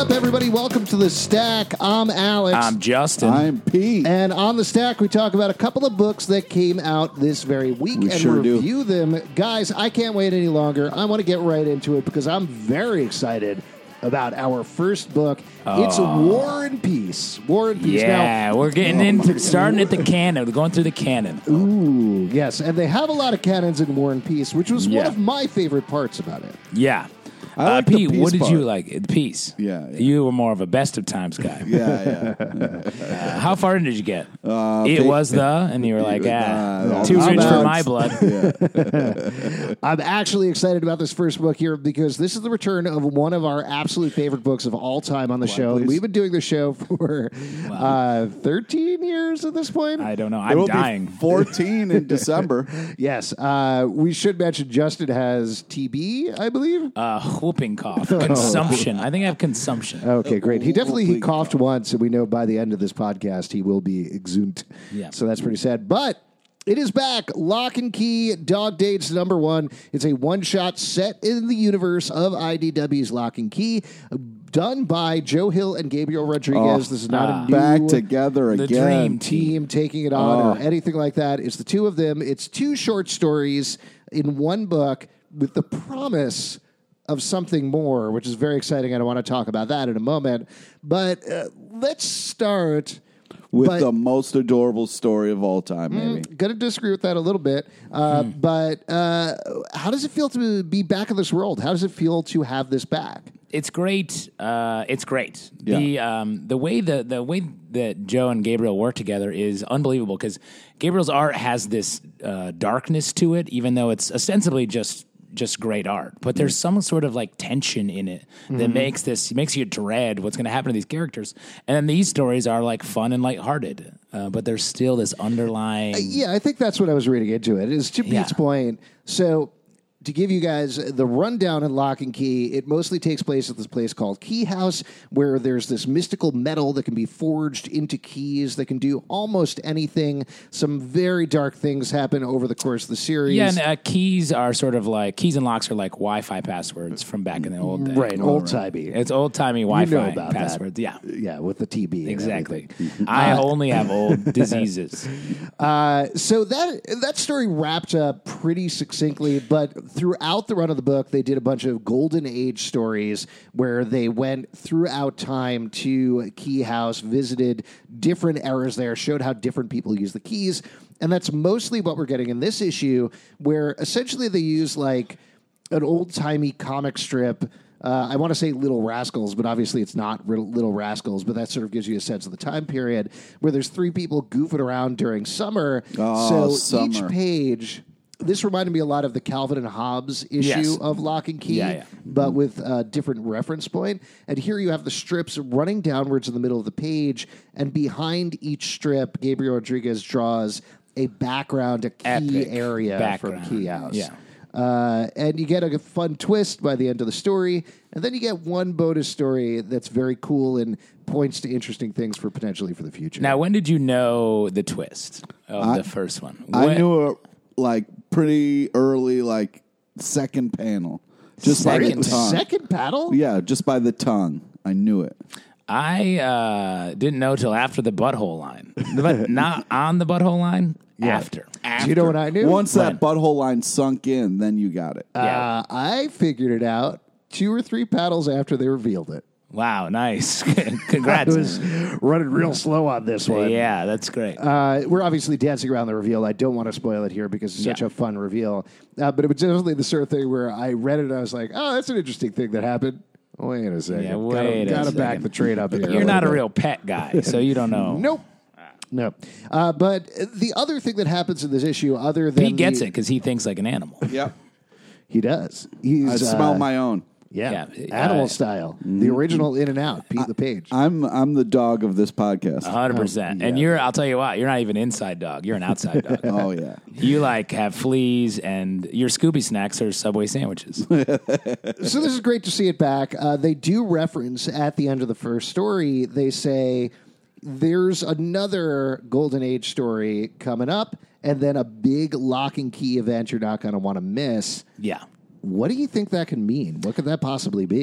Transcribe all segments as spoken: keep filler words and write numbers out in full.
up, everybody? Welcome to The Stack. I'm Alex. I'm Justin. I'm Pete. And on The Stack, we talk about a couple of books that came out this very week We and sure review them. Guys, I can't wait any longer. I want to get right into it because I'm very excited about our first book. Oh. It's War and Peace. War and Peace. Yeah, now, we're getting into starting at the canon. We're going through the canon. Ooh, yes. And they have a lot of canons in War and Peace, which was yeah. one of my favorite parts about it. Yeah. I uh, like Pete, the peace what did part. you like? The Peace. Yeah, yeah. You were more of a best of times guy. Yeah, yeah. uh, how far in did you get? Uh, it they, was the, and you were like, ah, uh, too I'm rich for out. my blood. Yeah. I'm actually excited about this first book here because this is the return of one of our absolute favorite books of all time on the Why, show. please? We've been doing the show for Wow. uh, thirteen years at this point. I don't know. It I'm will dying. be fourteen in December. Yes. Uh, we should mention Justin has T B, I believe. Uh, whooping cough. Consumption. I think I have consumption. Okay, great. He definitely he Whooping coughed cough. once, and we know by the end of this podcast he will be exhumed. Yeah. So that's pretty sad. But it is back. Lock and Key, Dog Dates number one. It's a one-shot set in the universe of I D W's Lock and Key, done by Joe Hill and Gabriel Rodriguez. Oh, this is not uh, a new Back together The again. dream team taking it on Oh. or anything like that. It's the two of them. It's two short stories in one book with the promise of something more, which is very exciting, and I want to talk about that in a moment. But uh, let's start With but, the most adorable story of all time, maybe. Mm, going to disagree with that a little bit. Uh, Hmm. But uh, how does it feel to be back in this world? How does it feel to have this back? It's great. Uh, it's great. Yeah. The um, the way the the way that Joe and Gabriel work together is unbelievable because Gabriel's art has this uh, darkness to it, even though it's ostensibly just just great art. But there's some sort of like tension in it that Mm-hmm. makes this makes you dread what's going to happen to these characters. And then these stories are like fun and lighthearted, uh, but there's still this underlying. Yeah, I think that's what I was reading into it. Is to Yeah. Pete's point. So, to give you guys the rundown in Lock and Key, it mostly takes place at this place called Key House, where there's this mystical metal that can be forged into keys that can do almost anything. Some very dark things happen over the course of the series. Yeah, and uh, keys are sort of like keys and locks are like Wi-Fi passwords from back in the old days. right, old timey. It's old timey You Wi-Fi know about passwords. that. Yeah, Yeah, with the T B. and exactly. everything. I only have old diseases. Uh, so that that story wrapped up pretty succinctly, but throughout the run of the book, they did a bunch of golden age stories where they went throughout time to Key House, visited different eras there, showed how different people use the keys, and that's mostly what we're getting in this issue, where essentially they use like an old-timey comic strip. Uh, I want to say Little Rascals, but obviously it's not Little Rascals, but that sort of gives you a sense of the time period where there's three people goofing around during summer. Oh, so each summer. page, this reminded me a lot of the Calvin and Hobbes issue Yes. of Lock and Key, Yeah, yeah. but with a different reference point. And here you have the strips running downwards in the middle of the page, and behind each strip, Gabriel Rodriguez draws a background, a key Epic area background. from Key House. Yeah. Uh, and you get a fun twist by the end of the story, and then you get one bonus story that's very cool and points to interesting things for potentially for the future. Now, when did you know the twist of I- the first one? I When- knew it like pretty early, like second panel. Just by the Second- tongue. second paddle? Yeah, just by the tongue. I knew it. I uh, didn't know till after the butthole line, but not on the butthole line. Yeah. After, Do you know what I knew? Once When? that butthole line sunk in, then you got it. Uh, I figured it out two or three paddles after they revealed it. Wow, nice, I congrats! was running real slow on this one. Yeah, that's great. Uh, we're obviously dancing around the reveal. I don't want to spoil it here because it's such Yeah. a fun reveal. Uh, but it was definitely the sort of thing where I read it and I was like, oh, that's an interesting thing that happened. Wait a second. Yeah, gotta, wait a gotta back second. the train up here. You're not a little bit. real pet guy, so you don't know. Nope. No. Uh, but the other thing that happens in this issue, other than Pete gets the- it because he thinks like an animal. Yep. he does. He's, I smell uh, my own. yeah, Yeah, animal uh, style, the original In and Out, Pete the Page. I'm I'm the dog of this podcast. hundred percent. Oh, And yeah. you're, I'll tell you what, you're not even inside dog. You're an outside dog. Oh yeah. You like have fleas, and your Scooby snacks are Subway sandwiches. So this is great to see it back. Uh, they do reference at the end of the first story. They say there's another Golden Age story coming up, and then a big Lock and Key event you're not going to want to miss. Yeah. What do you think that can mean? What could that possibly be?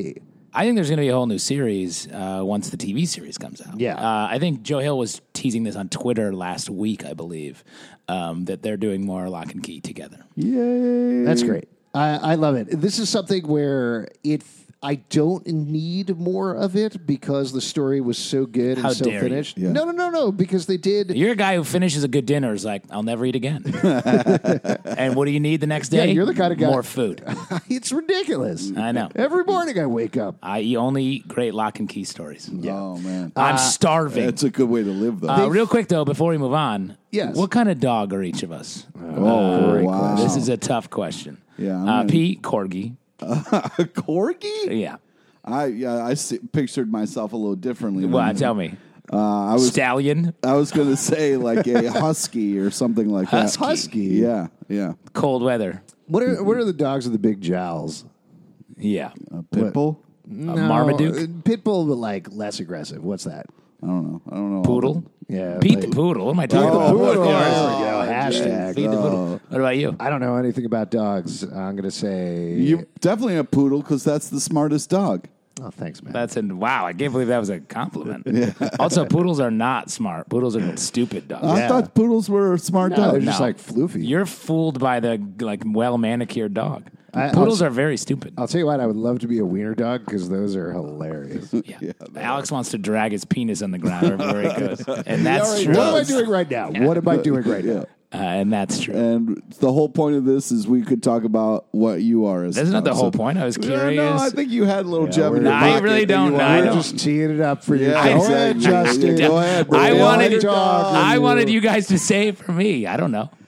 I think there's going to be a whole new series uh, once the T V series comes out. Yeah. Uh, I think Joe Hill was teasing this on Twitter last week, I believe, um, that they're doing more Lock and Key together. Yay. That's great. I, I love it. This is something where it. I don't need more of it because the story was so good How and so dare you. finished. Yeah. No, no, no, no. Because they did. You're a guy who finishes a good dinner is like, I'll never eat again. And what do you need the next Yeah, day? you're the kind of guy- More food. It's ridiculous. I know. Every morning I wake up. I eat- only eat great Lock and Key stories. Oh, man. I'm starving. That's a good way to live, though. Uh, real quick, though, before we move on, Yes. what kind of dog are each of us? oh, great wow. This is a tough question. Yeah, I'm Uh, gonna- Pete, Corgi. a corgi? Yeah. I yeah, I see, pictured myself a little differently. than Well, you. tell me. Uh, I was Stallion, I was going to say like a husky or something like Husky. that. Husky. Yeah, yeah. cold weather. What are what are the dogs with the big jowls? Yeah. A pit bull? No, Marmaduke? uh, Pitbull, but like less aggressive. What's that? I don't know. I don't know. Poodle. Yeah, Pete like- the Poodle. What am I talking Oh, about? Poodle. Of course. There we go. Hashtag. Pete the Poodle. What about you? I don't know anything about dogs. I'm going to say. You definitely a poodle because that's the smartest dog. Oh, thanks, man. That's an wow. I can't believe that was a compliment. Also, poodles are not smart. Poodles are stupid dogs. I Yeah. thought poodles were smart no, they're dogs. just No. like floofy. You're fooled by the like well manicured dog. I- Poodles I'll- are very stupid. I'll tell you what. I would love to be a wiener dog because those are hilarious. what Yeah. Alex wants to drag his penis on the ground everywhere he goes, and that's already true. does. am I doing right now? What am I doing right Yeah. now? Uh, and that's true. And the whole point of this is we could talk about what you are as. That's not the so- whole point. I was Yeah, curious. no, I think you had a little gem in we're- your No, I pocket really that don't. you No, wanted- I We're don't. just teeing it up for you. Yeah, Go exactly. ahead, Justin. Go ahead, bro. I Go wanted, ahead, dog. I wanted you guys to say it for me. I don't know.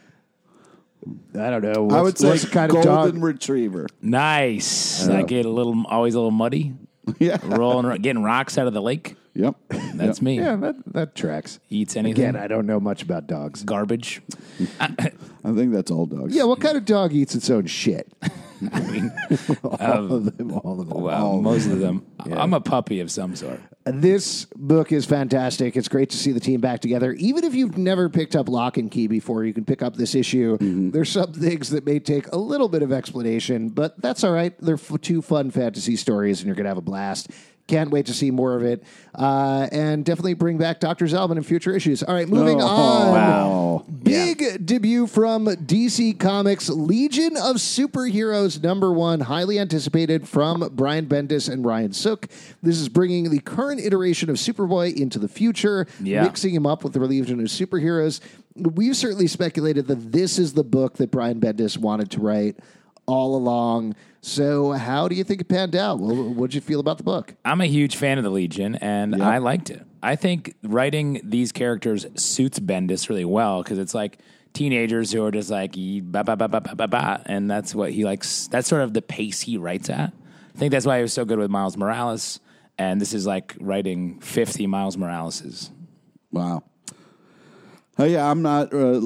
I don't know. What's, I would say what's the kind of golden dog? retriever. Nice. I get a little, always a little muddy, Yeah. rolling, getting rocks out of the lake. Yep. That's Yep. me. Yeah, that, that tracks. Eats anything. Again, I don't know much about dogs. Garbage. I think that's all dogs. Yeah, what kind of dog eats its own shit? I mean, all of them. All of them. well, all of most of them. I'm a puppy of some sort. This book is fantastic. It's great to see the team back together. Even if you've never picked up Lock and Key before, you can pick up this issue. There's some things that may take a little bit of explanation, but that's all right. They're f- two fun fantasy stories, and you're going to have a blast. Can't wait to see more of it. Uh, and definitely bring back Doctor Zalman in future issues. All right, moving Oh, on. Wow. Big debut from D C Comics, Legion of Superheroes number one, highly anticipated from Brian Bendis and Ryan Sook. This is bringing the current iteration of Superboy into the future, Yeah. mixing him up with the Legion of Superheroes. We've certainly speculated that this is the book that Brian Bendis wanted to write all along. So how do you think it panned out? Well, what did you feel about the book? I'm a huge fan of the Legion, and I liked it. I think writing these characters suits Bendis really well because it's like teenagers who are just like "Ee, ba ba ba ba ba ba ba," and that's what he likes. That's sort of the pace he writes at. I think that's why he was so good with Miles Morales, and this is like writing fifty Miles Moraleses. Wow. Oh yeah, I'm not. Uh,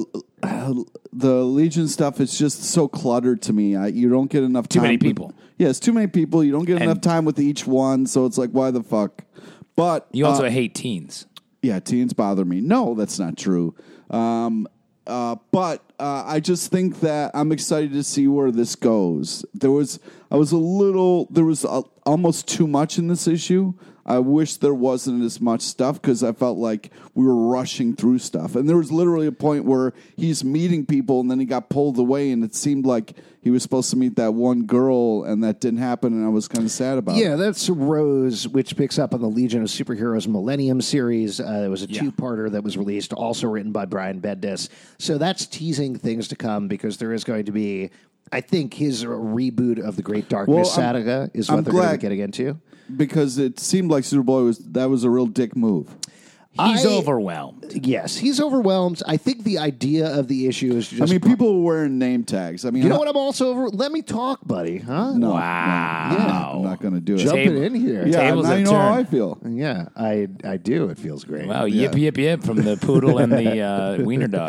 the Legion stuff is just so cluttered to me. I, you don't get enough Too time. many with- people. yeah, it's too many people. You don't get And- enough time with each one, so it's like, why the fuck? But You also uh, hate teens. yeah, teens bother me. No, that's not true. Um, uh, but uh, I just think that I'm excited to see where this goes. There was, I was a little, there was a, almost too much in this issue. I wish there wasn't as much stuff because I felt like we were rushing through stuff. And there was literally a point where he's meeting people and then he got pulled away, and it seemed like he was supposed to meet that one girl, and that didn't happen, and I was kind of sad about it. Yeah, that's Rose, which picks up on the Legion of Superheroes Millennium series. Uh, it was a Yeah. two-parter that was released, also written by Brian Bendis. So that's teasing things to come because there is going to be, I think, his reboot of the Great Darkness Well, I'm- saga is I'm what they're going to glad- be getting into. Because it seemed like Superboy was, that was a real dick move. He's I- overwhelmed. Yes, he's overwhelmed. I think the idea of the issue is just. I mean, people were wearing name tags. I mean, You know I- what? I'm also over. Let me talk, buddy. Huh? No, Wow. I'm not going to do it. Jumping Table- in here. yeah, tables now have you know how turned. I feel. Yeah, I I do. It feels great. Wow, yip, yip, yip from the poodle and the uh, wiener dog.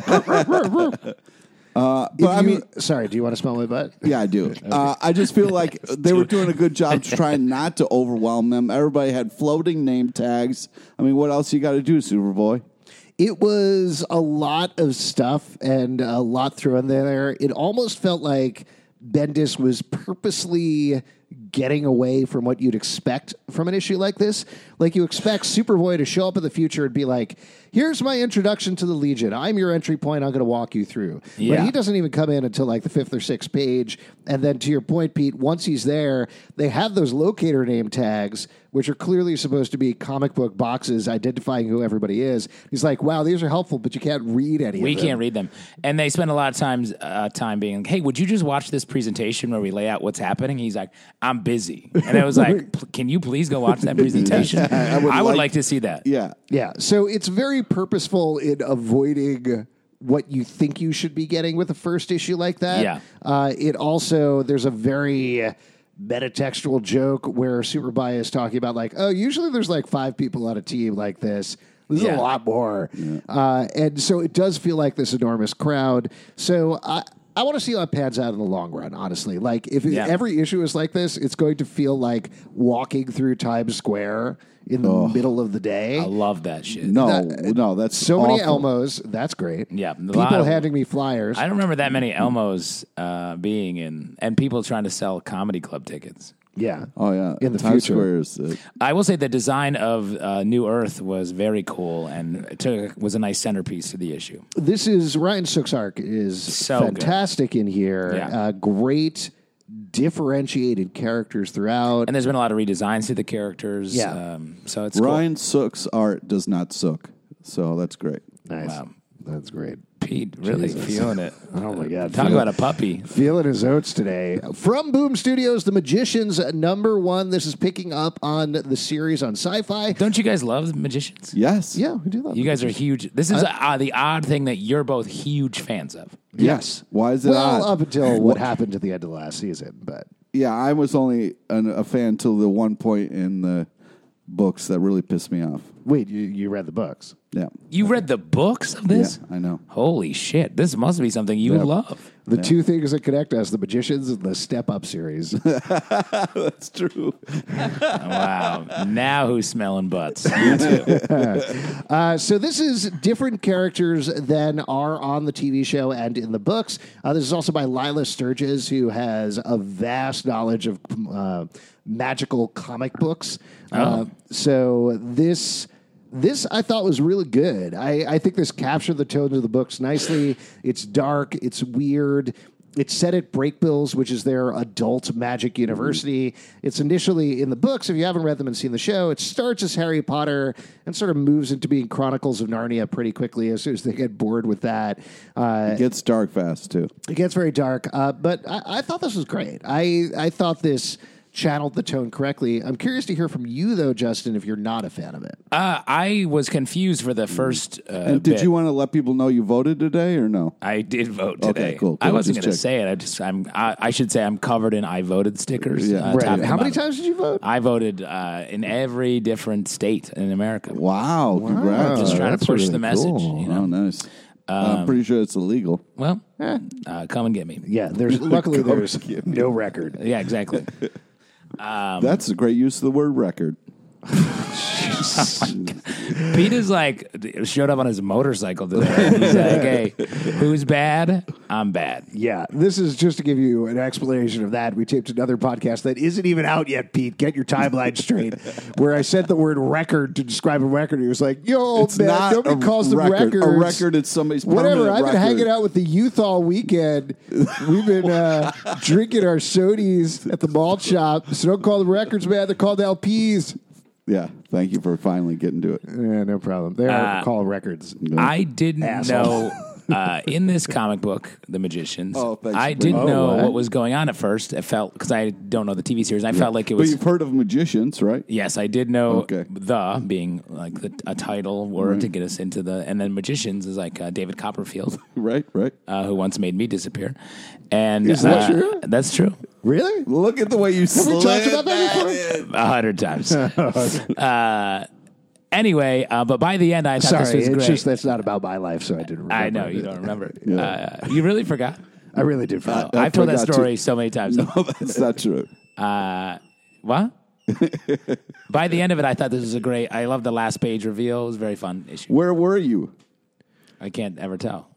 Uh, If but I you- mean, sorry. Do you want to smell my butt? yeah, I do. Uh, I just feel like they were doing a good job trying not to overwhelm them. Everybody had floating name tags. I mean, what else you got to do, Superboy? It was a lot of stuff and a lot thrown there. It almost felt like Bendis was purposely getting away from what you'd expect from an issue like this. Like, you expect Superboy to show up in the future and be like, here's my introduction to the Legion. I'm your entry point. I'm going to walk you through. Yeah. But he doesn't even come in until like the fifth or sixth page. And then to your point, Pete, once he's there, they have those locator name tags, which are clearly supposed to be comic book boxes identifying who everybody is. He's like, wow, these are helpful, but you can't read any We of them. can't read them. And they spend a lot of times uh, time being like, hey, would you just watch this presentation where we lay out what's happening? He's like, I'm busy. And I was like, "P- can you please go watch that presentation? I would, like- like to see that. Yeah. Yeah, so it's very purposeful in avoiding what you think you should be getting with a first issue like that. Yeah. Uh, it also, there's a very metatextual joke where Superboy is talking about like, oh, usually there's like five people on a team like this. This is Yeah. a lot more. Uh, and so it does feel like this enormous crowd. So I... I want to see how it pans out in the long run, honestly. Like, if Yeah. every issue is like this, it's going to feel like walking through Times Square in the middle of the day. I love that shit. No, That- no, that's So many awful. Elmos. That's great. Yeah, a People lot of- handing me flyers. I don't remember that many Elmos uh, being in, and people trying to sell comedy club tickets. yeah. Oh yeah, In the Times future. Square is, uh, I will say the design of uh, New Earth was very cool and it took, was a nice centerpiece to the issue. This is Ryan Sook's arc is So fantastic in here. Yeah. Uh, great differentiated characters throughout. And there's been a lot of redesigns to the characters. Yeah. Um, so it's Ryan Sook's art does not sook, so that's great. nice. Wow. That's great. cool. Pete really Jesus. feeling it. Oh my God. Talk Feel- about a puppy. Feeling his oats today. From Boom Studios, The Magicians, number one. This is picking up on the series on Sci-Fi. Don't you guys love magicians? Yes. Yeah, we do love You guys are huge. This is uh, the odd thing that you're both huge fans of. Yes. Why is it Well, odd? up until what happened at the end of last season, but Yeah, I was only an, a fan till the one point in the books that really pissed me off. wait, you, you read the books. Yeah. You read the books of this? Yeah, I know. Holy shit. This must be something you love. The two things that connect us, The Magicians and the Step Up series. That's true. Wow. Now who's smelling butts? You too. Uh, so this is different characters than are on the T V show and in the books. Uh, this is also by Lila Sturges, who has a vast knowledge of uh, magical comic books. Uh, so this... This I thought was really good. I, I think this captured the tone of the books nicely. It's dark. It's weird. It's set at Breakbills, which is their adult magic university. It's initially in the books. If you haven't read them and seen the show, it starts as Harry Potter and sort of moves into being Chronicles of Narnia pretty quickly as soon as they get bored with that. Uh, It gets dark fast too. it gets very dark, uh, but I, I thought this was great. I, I thought this channeled the tone correctly. I'm curious to hear from you, though, Justin, if you're not a fan of it. Uh, I was confused for the first uh, And did bit. you want to let people know you voted today or no? I did vote today. Okay, cool, I cool. wasn't Just going to check. say it. I just I'm I, I should say I'm covered in I voted stickers. Yeah. uh, Right. top to How many bottom. times did you vote? I voted uh, in every different state in America. Wow, congrats. Just trying that's to push really the message. cool. You know? Oh, nice. I'm pretty sure it's illegal. Well, uh, come and get me. Yeah, there's luckily there's no record. Yeah, exactly. That's a great use of the word record. Pete is like showed up on his motorcycle today. He's like, "Hey, who's bad? I'm bad." Yeah, this is just to give you an explanation of that. We taped another podcast that isn't even out yet, Pete. Get your timeline straight. Where I said the word record to describe a record. He was like, yo, It's man, not nobody a calls them record. records. A record is somebody's Whatever. permanent I've been record. hanging out with the youth all weekend. We've been uh, drinking our sodies at the malt shop. So don't call them records, man. They're called L Ps. Yeah, thank you for finally getting to it. Yeah, no problem. They are Uh, called records. I didn't Asshole. know uh, in this comic book, The Magicians. Oh, thanks I for didn't bringing- know Oh, what? what was going on at first. It felt because I don't know the T V series. I felt like it But was. you've heard of magicians, right? Yes, I did know Okay. the being like the, a title word to get us into the, and then magicians is like uh, David Copperfield, Right, right. uh, who once made me disappear. And Is that uh, true? That's true, Really? Look at the way you we slid talked about that that before? in. a hundred times. uh, anyway, uh, but by the end, I thought Sorry, this was it's great. just that's not about my life, so I didn't remember. I know you it. don't remember. Uh, you really forgot. I really did forget. I've told that forgot story too. so many times. No, that's not true. Uh, what? By the end of it, I thought this was a great. I love the last page reveal. It was a very fun issue. Where were you? I can't ever tell.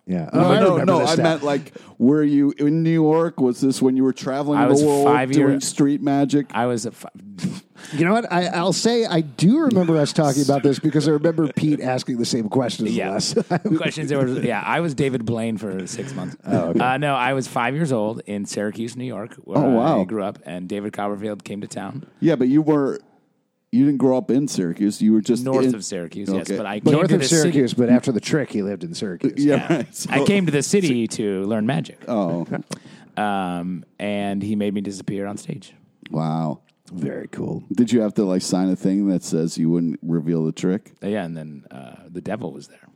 Yeah. Oh, No, I no, remember no. this I now. meant like, were you in New York? Was this when you were traveling I the was world five year- doing street magic? I was a. Fi- You know what? I, I'll say I do remember us talking about this because I remember Pete asking the same questions yeah. as us. Questions. There was, yeah, I was David Blaine for six months. Oh, okay. uh, no, I was five years old in Syracuse, New York, where Oh, wow. I grew up, and David Copperfield came to town. Yeah, but you were you didn't grow up in Syracuse. You were just North in- of Syracuse, yes. Okay. But I came North to of the Syracuse, city. but after the trick, he lived in Syracuse. Yeah, Yeah. right. So- I came to the city to learn magic, Oh, um, and he made me disappear on stage. wow. Very cool. Did you have to like sign a thing that says you wouldn't reveal the trick? Uh, Yeah, and then uh, the devil was there.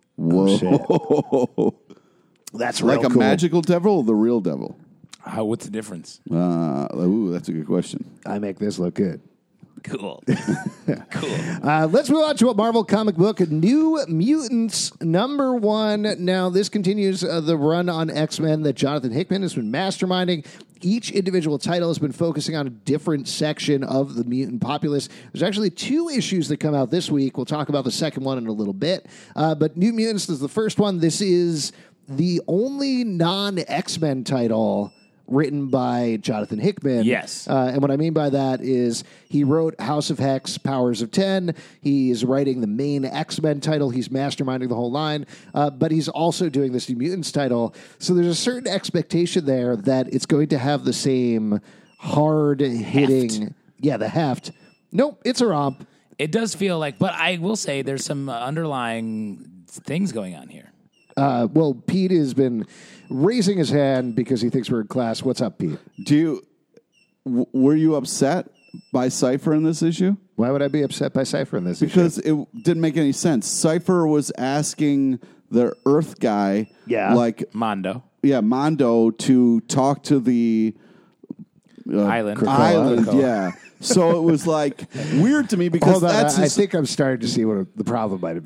Whoa. That's real Like a cool. magical devil or the real devil? How? What's the difference? Uh, ooh, that's a good question. I make this look good. Cool. cool. Uh, let's move on to a Marvel comic book, New Mutants number one. Now, this continues uh, the run on X-Men that Jonathan Hickman has been masterminding. Each individual title has been focusing on a different section of the mutant populace. There's actually two issues that come out this week. We'll talk about the second one in a little bit. Uh, but New Mutants is the first one. This is the only non-X-Men title written by Jonathan Hickman. Yes. Uh, and what I mean by that is he wrote House of Hex, Powers of ten. He's writing the main X-Men title. He's masterminding the whole line. Uh, but he's also doing this New Mutants title. So there's a certain expectation there that it's going to have the same hard-hitting... Yeah, the heft. Nope, it's a romp. It does feel like, but I will say there's some uh, underlying things going on here. Uh, well, Pete has been raising his hand because he thinks we're in class. What's up, Pete? Do you w- were you upset by Cypher in this issue? Why would I be upset by Cypher in this Because issue? it didn't make any sense. Cypher was asking the Earth guy, Yeah. like Mondo. yeah, Mondo to talk to the uh, Island. Krakoa. island, Krakoa. yeah. So it was like weird to me because Hold on, that's I, I his- think I'm starting to see what the problem might have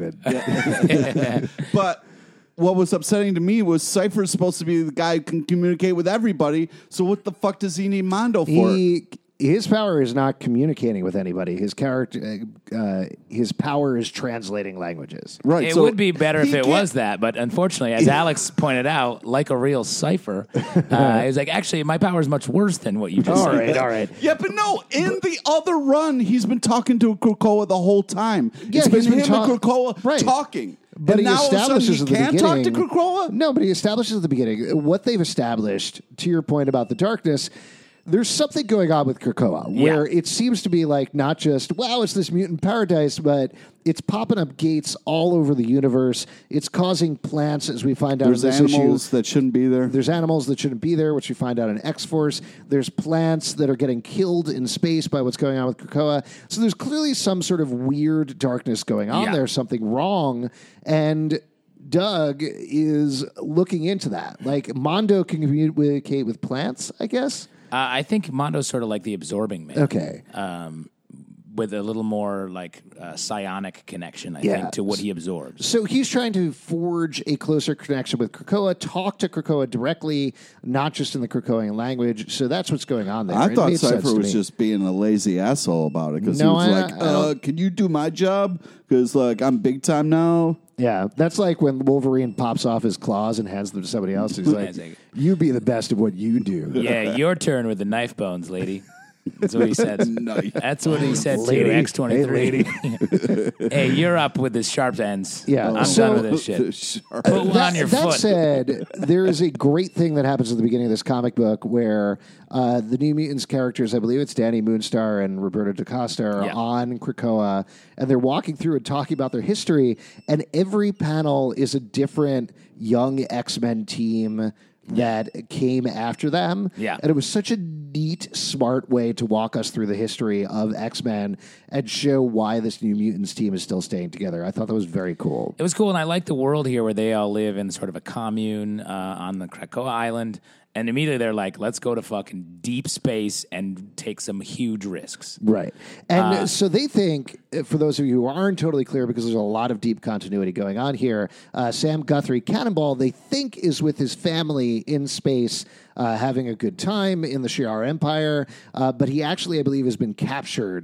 been. But what was upsetting to me was Cypher's supposed to be the guy who can communicate with everybody. So what the fuck does he need Mondo for? He his power is not communicating with anybody. His character, uh, his power is translating languages. right. It so would be better if he it can't- was that, but unfortunately, as Alex pointed out, like a real cipher, uh, he's like, actually, my power is much worse than what you just All said. right, all right. Yeah, but no, in the other run, he's been talking to Krakoa the whole time. Yeah, it's been he's been him ta- and Krakoa right. talking. But and he now all of a sudden establishes he at the can't talk to beginning. Krakoa? No, but he establishes at the beginning what they've established. To your point about the darkness, there's something going on with Krakoa where Yeah. it seems to be like not just wow, it's this mutant paradise, but it's popping up gates all over the universe. It's causing plants, as we find out There's in this animals issue. that shouldn't be there. There's animals that shouldn't be there, which we find out in X-Force. There's plants that are getting killed in space by what's going on with Krakoa. So there's clearly some sort of weird darkness going on Yeah. there, something wrong. And Doug is looking into that. Like, Mondo can communicate with plants, I guess? Uh, I think Mondo's sort of like the absorbing man. Okay. Um, with a little more like uh, psionic connection, I Yeah. think, to what he absorbs. So he's trying to forge a closer connection with Krakoa, talk to Krakoa directly, not just in the Krakoan language. So that's what's going on there. I It thought made sense Cypher to was me. just being a lazy asshole about it because No, he was I- like, I uh, don't- "Can you do my job? Because like I'm big time now." Yeah, that's like when Wolverine pops off his claws and hands them to somebody else. He's like, It's like- "You be the best of what you do." Yeah, your turn with the knife bones, lady. That's what he said. Nice. That's what he said Lady. to X twenty-three. Hey, Hey, you're up with the sharp ends. Yeah, I'm so- done with this shit. Sure. Put one that, on your that foot. said, there is a great thing that happens at the beginning of this comic book where uh, the New Mutants characters, I believe it's Danny Moonstar and Roberto DaCosta, are Yeah. on Krakoa, and they're walking through and talking about their history, and every panel is a different young X-Men team that came after them. Yeah. And it was such a neat, smart way to walk us through the history of X-Men and show why this New Mutants team is still staying together. I thought that was very cool. It was cool, and I like the world here where they all live in sort of a commune uh, on the Krakoa Island. And immediately they're like, let's go to fucking deep space and take some huge risks. Right. And Uh, so they think, uh, for those of you who aren't totally clear, because there's a lot of deep continuity going on here, uh, Sam Guthrie Cannonball, they think, is with his family in space uh, having a good time in the Shi'ar Empire. Uh, but he actually, I believe, has been captured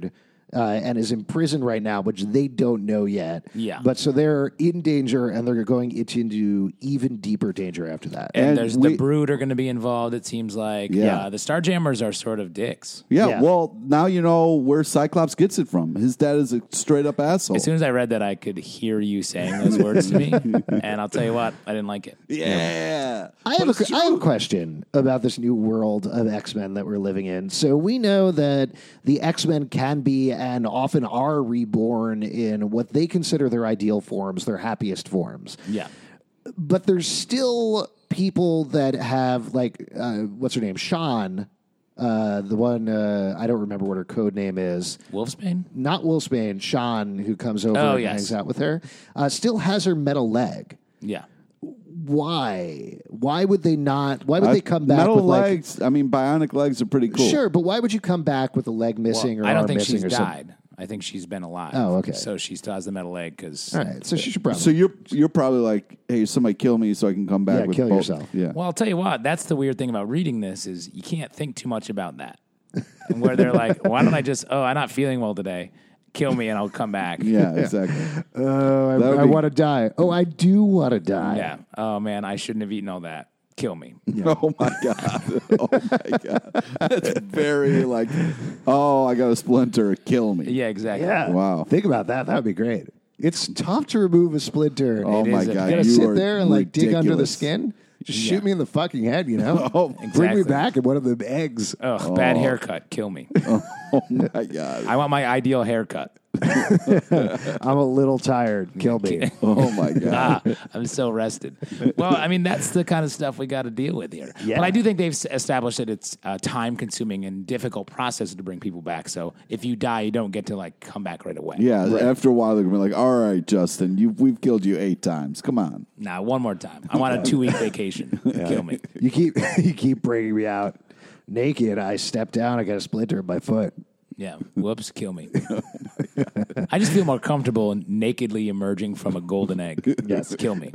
uh, and is in prison right now, which they don't know yet. Yeah. But so they're in danger, and they're going into even deeper danger after that. And, And there's we- the Brood are going to be involved, it seems like. Yeah. Yeah. The Starjammers are sort of dicks. Yeah, Yeah. well, now you know where Cyclops gets it from. His dad is a straight up asshole. As soon as I read that, I could hear you saying those words to me. And I'll tell you what, I didn't like it. yeah. I have, a, I have a question about this new world of X-Men that we're living in. So we know that the X-Men can be and often are reborn in what they consider their ideal forms, their happiest forms. Yeah. But there's still people that have, like, uh, what's her name? Sean, uh, the one, uh, I don't remember what her code name is. Wolfsbane? Not Wolfsbane, Sean, who comes over Oh, and yes. hangs out with her, uh, still has her metal leg. Yeah. Why? Why would they not? Why would I- they come back metal with like? legs. I mean, bionic legs are pretty cool. Sure, but why would you come back with a leg missing or I don't arm think missing she's or something? died. I think she's been alive. Oh, okay. So she still has the metal leg because. All right, so she should probably. So you're you're probably like, hey, somebody kill me so I can come back Yeah, with kill both. yourself. Yeah. Well, I'll tell you what. That's the weird thing about reading this is you can't think too much about that. And where they're like, why don't I just? Oh, I'm not feeling well today. Kill me and I'll come back. yeah, exactly. oh, That would I, I be- want to die. Oh, I do want to die. Yeah. Oh man, I shouldn't have eaten all that. Kill me. Oh my god! Oh my god! That's very like, oh, I got a splinter. Kill me. Yeah, exactly. Yeah. Wow. Think about that. That would be great. It's tough to remove a splinter. Oh It my is a- god! You gotta you sit are there and like dig under the ridiculous. skin. Just Yeah. shoot me in the fucking head, you know? Oh, Bring me exactly. back in one of them eggs. Ugh, bad haircut. Kill me. Oh my god! I want my ideal haircut. I'm a little tired. Kill me. Oh my god! Ah, I'm so rested. Well, I mean, that's the kind of stuff we got to deal with here. Yeah. But I do think they've s- established that it's a time-consuming and difficult process to bring people back. So if you die, you don't get to like come back right away. Yeah, after a while they're gonna be like, "All right, Justin, you we've killed you eight times. Come on." Nah, one more time. I want a two-week vacation. Kill me. You keep you keep bringing me out naked. I step down. I got a splinter in my foot. Yeah. Whoops. Kill me. I just feel more comfortable nakedly emerging from a golden egg. Yes. Kill me.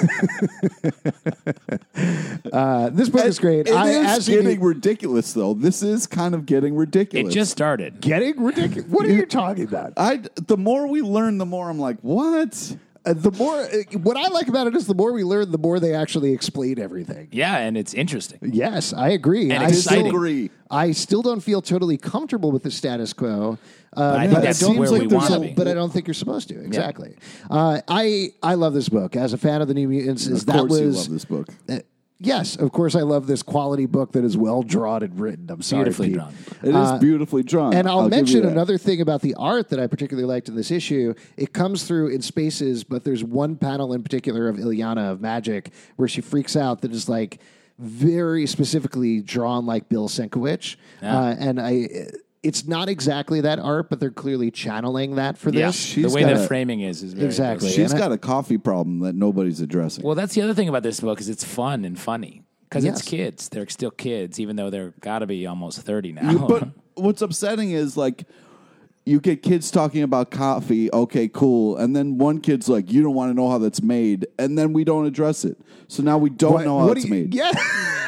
Uh, this book is great. It I is as you getting ridiculous, though. This is kind of getting It ridiculous. just started. getting ridiculous. What are you talking about? I the more we learn, the more I'm like, what? Uh, the more uh, what I like about it is the more we learn, the more they actually explain everything. Yeah, and it's interesting. Yes, I agree. And I exciting. still, Agree. I still don't feel totally comfortable with the status quo. Uh, I think but that's don't where think we there's wanna a- be. But I don't think you're supposed to. Exactly. Uh, I I love this book as a fan of the New Mutants. Is Of that course, was you love this book. Uh, yes, of course, I love this quality book that is well drawn and written. I'm sorry, Beautifully Pete. drawn. It is beautifully drawn. And I'll, give you mention that. another thing about the art that I particularly liked in this issue. It comes through in spaces, but there's one panel in particular of Ilyana of Magic where she freaks out that is like very specifically drawn like Bill Sienkiewicz. Yeah. Uh, and I, it's not exactly that art, but they're clearly channeling that for Yeah. this. She's the way got the a- framing is is very Exactly. She's And I- got a coffee problem that nobody's addressing. Well, that's the other thing about this book is it's fun and funny because Yes. it's kids. They're still kids, even though they're got to be almost thirty now. You- but what's upsetting is like you get kids talking about coffee, okay, cool, and then one kid's like, "You don't want to know how that's made," and then we don't address it. So now we don't What- know how what it's do you- made. Yeah.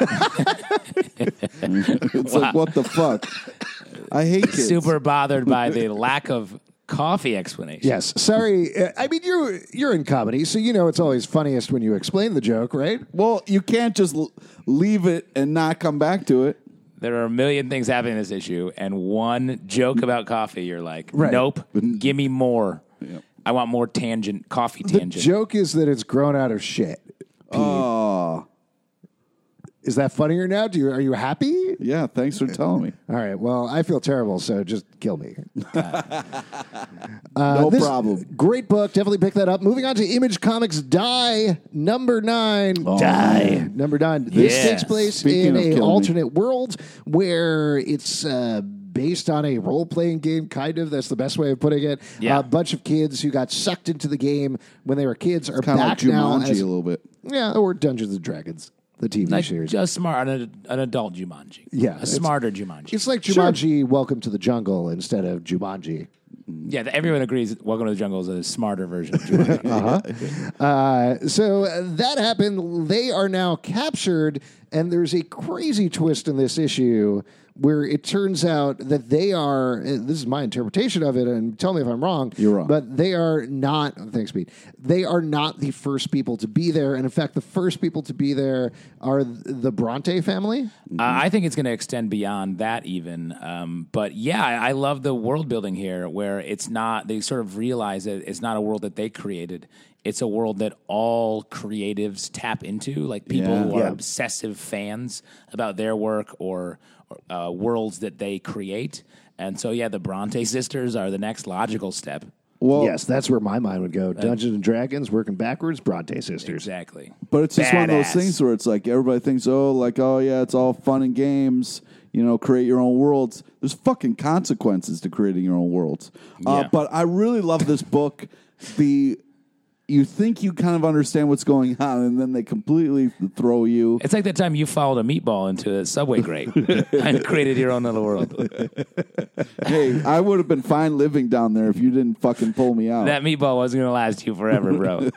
It's like, what the fuck? I hate kids. Super bothered by the lack of coffee explanation. Yes. Sorry. Uh, I mean, you're you're in comedy, so you know it's always funniest when you explain the joke, right? Well, you can't just l- leave it and not come back to it. There are a million things happening in this issue, and one joke about coffee, you're like, Right. nope, give me more. I want more tangent, coffee The tangent. joke is that it's grown out of shit. Oh, Is that funnier now? Do you are you happy? yeah. Thanks for telling me. All right. Well, I feel terrible, so just kill me. no This problem. Great book. Definitely pick that up. Moving on to Image Comics Die number nine. Die number nine. This Yes. takes place Speaking in of a kill me. alternate world where it's uh, based on a role playing game. Kind of. That's the best way of putting it. Yeah. A bunch of kids who got sucked into the game when they were kids are Kind of like back now. Jumanji As, a little bit. yeah, or Dungeons and Dragons, the T V like series. just smart, an, an adult Jumanji. Yeah, a it's- smarter Jumanji. It's like Jumanji, Welcome to the Jungle instead of Jumanji. Yeah, everyone agrees. Welcome to the Jungle is a smarter version of Jumanji. Uh, so uh, that happened. They are now captured And there's a crazy twist in this issue where it turns out that they are, this is my interpretation of it, and tell me if I'm wrong. You're wrong. But they are not, thanks, Pete, they are not the first people to be there. And in fact, the first people to be there are the Bronte family. Uh, I think it's going to extend beyond that even. Um, but yeah, I, I love the world building here where it's not, they sort of realize that it's not a world that they created. It's a world that all creatives tap into, like people Yeah. who are Yeah. obsessive fans about their work or, or uh, worlds that they create. And so, yeah, the Bronte sisters are the next logical step. Well, Yes, that's where my mind would go. Dungeons and Dragons, working backwards, Bronte sisters. Exactly. but it's just one of those Badass. things where it's like everybody thinks, oh, like, oh, yeah, it's all fun and games. You know, create your own worlds. There's fucking consequences to creating your own worlds. Uh, Yeah. but I really love this book. The you think you kind of understand what's going on, and then they completely throw you. It's like that time you followed a meatball into a Subway grate and created your own little world. Hey, I would have been fine living down there if you didn't fucking pull me out. That meatball wasn't going to last you forever, bro.